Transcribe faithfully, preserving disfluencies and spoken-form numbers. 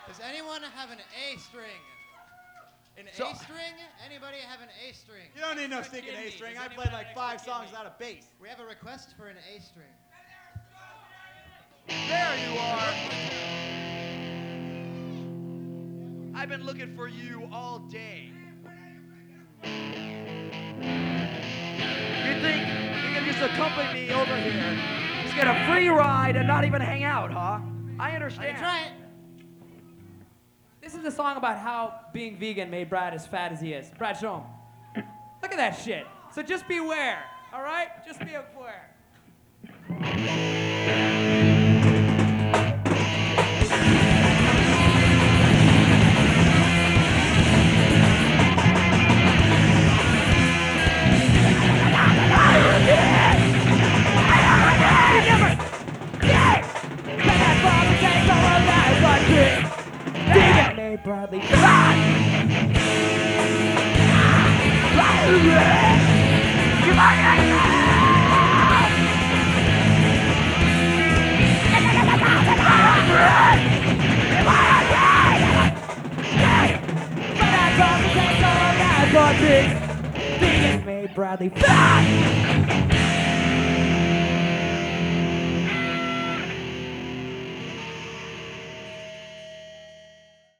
Does anyone have an A string? An So- A string? Anybody have an A string? You don't need no stinking A string. I played like five songs without a bass. We have a request for an A string. There you are. I've been looking for you all day. You think you can just accompany me over here, just get a free ride and not even hang out, huh? I I understand. can try it. This is a song about how being vegan made Brad as fat as he is. Brad, show him. Look at that shit. So just beware, all right? Just be aware. Vegan made Bradley Vegan made Bradley fat.